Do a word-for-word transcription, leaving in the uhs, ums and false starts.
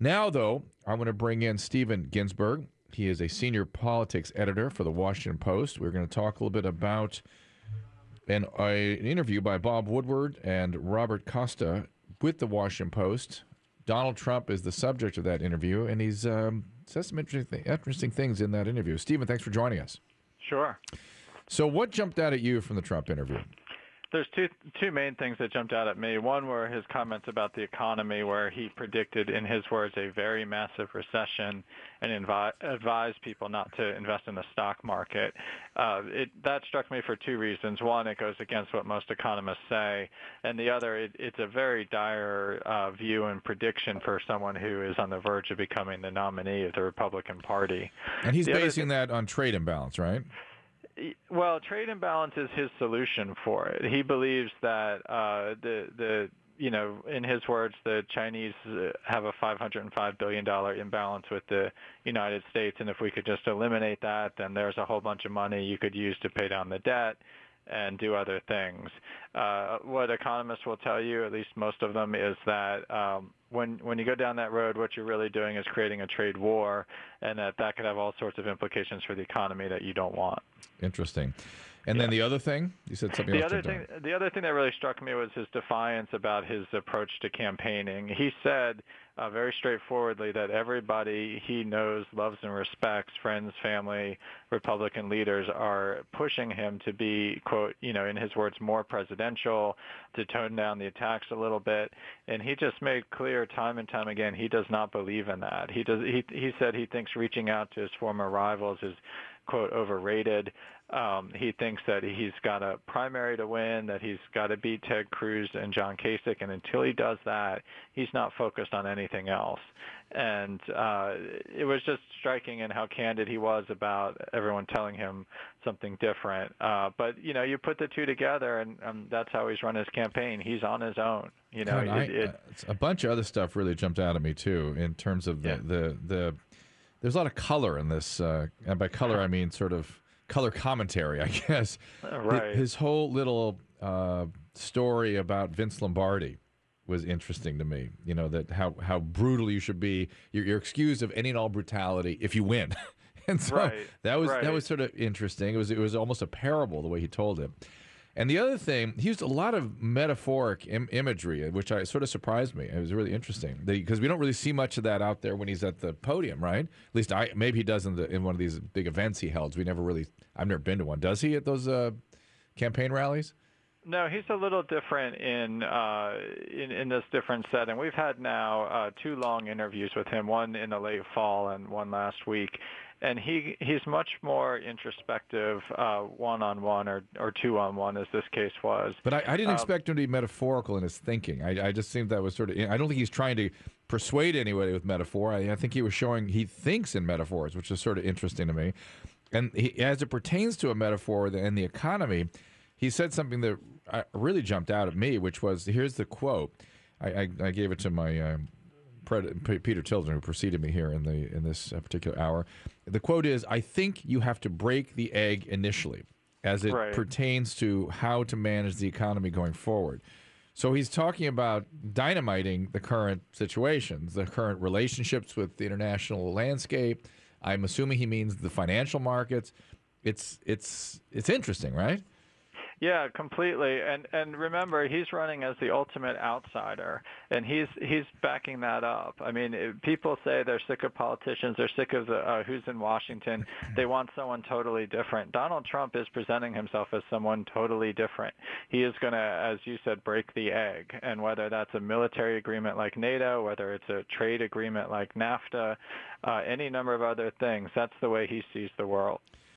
Now, though, I'm going to bring in Steven Ginsburg. He is a senior politics editor for the Washington Post. We're going to talk a little bit about an, uh, an interview by Bob Woodward and Robert Costa with the Washington Post. Donald Trump is the subject of that interview, and he's um, says some interesting, interesting things in that interview. Steven, thanks for joining us. Sure. So what jumped out at you from the Trump interview? There's two two main things that jumped out at me. One were his comments about the economy, where he predicted, in his words, a very massive recession and invi- advised people not to invest in the stock market. Uh, it, that struck me for two reasons. One, it goes against what most economists say, and the other, it, it's a very dire uh, view and prediction for someone who is on the verge of becoming the nominee of the Republican Party. And he's the basing that on trade imbalance, right? Well, trade imbalance is his solution for it. He believes that uh, the the you know, in his words, the Chinese have a five hundred five billion dollars imbalance with the United States, and if we could just eliminate that, then there's a whole bunch of money you could use to pay down the debt and do other things. Uh, what economists will tell you, at least most of them, is that um, when when you go down that road, what you're really doing is creating a trade war, and that that could have all sorts of implications for the economy that you don't want. Interesting. And then Yeah. the other thing, you said something The else. other thing, the other thing that really struck me was his defiance about his approach to campaigning. He said uh, very straightforwardly that everybody he knows, loves, and respects, friends, family, Republican leaders, are pushing him to be, quote, you know, in his words, more presidential, to tone down the attacks a little bit. And he just made clear time and time again he does not believe in that. He does. He he said he thinks reaching out to his former rivals is, quote, overrated. Um, he thinks that he's got a primary to win, that he's got to beat Ted Cruz and John Kasich, and until he does that, he's not focused on anything else. And uh, it was just striking in how candid he was about everyone telling him something different. Uh, but, you know, you put the two together, and um, that's how he's run his campaign. He's on his own. You know, God, I, it, it, uh, a bunch of other stuff really jumped out at me, too, in terms of the, Yeah. the, the there's a lot of color in this. Uh, and by color, I mean sort of color commentary, I guess. Right. His whole little uh, story about Vince Lombardi was interesting to me. You know, that how, how brutal you should be. You're, you're excused of any and all brutality if you win. And so Right, that was right. that was sort of interesting. It was it was almost a parable the way he told it. And the other thing, he used a lot of metaphoric Im- imagery, which I sort of surprised me. It was really interesting because we don't really see much of that out there when he's at the podium, right? At least I maybe he does in, the, in one of these big events he holds. We never really, I've never been to one. Does he at those uh, campaign rallies? No, he's a little different in uh, in, in this different setting. We've had now uh, two long interviews with him, one in the late fall and one last week. And he he's much more introspective, uh, one-on-one or, or two-on-one, as this case was. But I, I didn't Um, expect him to be metaphorical in his thinking. I, I just think that was sort of, I don't think he's trying to persuade anybody with metaphor. I, I think he was showing he thinks in metaphors, which is sort of interesting to me. And he, as it pertains to a metaphor and the economy, he said something that uh, really jumped out at me, which was, here's the quote. I, I, I gave it to my um, Pred, Peter Tilden, who preceded me here in the in this uh, particular hour. The quote is, I think you have to break the egg initially as it Right. pertains to how to manage the economy going forward. So he's talking about dynamiting the current situations, the current relationships with the international landscape. I'm assuming he means the financial markets. It's it's it's interesting, right? Yeah, completely. And and remember, he's running as the ultimate outsider, and he's he's backing that up. I mean, if people say they're sick of politicians, they're sick of the, uh, who's in Washington. They want someone totally different. Donald Trump is presenting himself as someone totally different. He is going to, as you said, break the egg, and whether that's a military agreement like NATO, whether it's a trade agreement like NAFTA, uh, any number of other things, that's the way he sees the world.